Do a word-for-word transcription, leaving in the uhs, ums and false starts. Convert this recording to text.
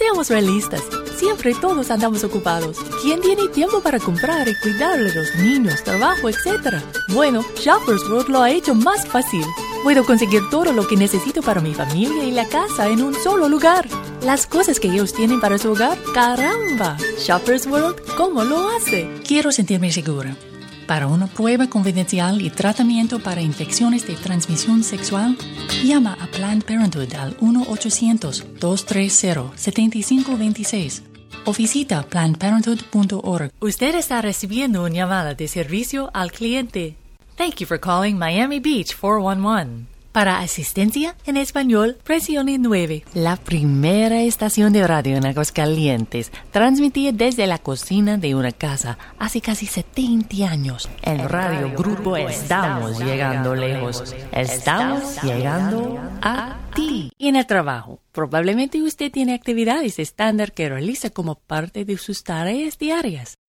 Seamos realistas. Siempre todos andamos ocupados. ¿Quién tiene tiempo para comprar y cuidar de los niños, trabajo, etcétera? Bueno, Shoppers World lo ha hecho más fácil. Puedo conseguir todo lo que necesito para mi familia y la casa en un solo lugar. Las cosas que ellos tienen para su hogar, ¡caramba! Shoppers World, ¿cómo lo hace? Quiero sentirme segura. Para una prueba confidencial y tratamiento para infecciones de transmisión sexual, llama a Planned Parenthood al uno ochocientos, dos tres cero, siete cinco dos seis o visita planned parenthood punto org. Usted está recibiendo una llamada de servicio al cliente. Thank you for calling Miami Beach cuatro uno uno. Para asistencia en español, presione nueve. La primera estación de radio en Aguascalientes transmitía desde la cocina de una casa hace casi setenta años. En Radio Grupo estamos llegando lejos. Estamos llegando a ti. Y en el trabajo, probablemente usted tiene actividades estándar que realiza como parte de sus tareas diarias.